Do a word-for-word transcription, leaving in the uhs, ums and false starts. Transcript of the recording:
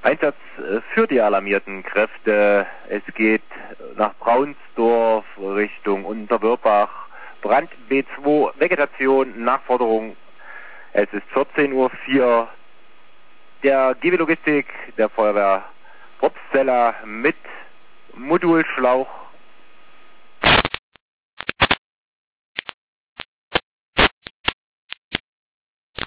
Einsatz für die alarmierten Kräfte. Es geht nach Braunsdorf Richtung Unterwörbach. Brand B zwei, Vegetation, Nachforderung. Es ist vierzehn Uhr vier. Der G W Logistik der Feuerwehr Probstzeller mit Modulschlauch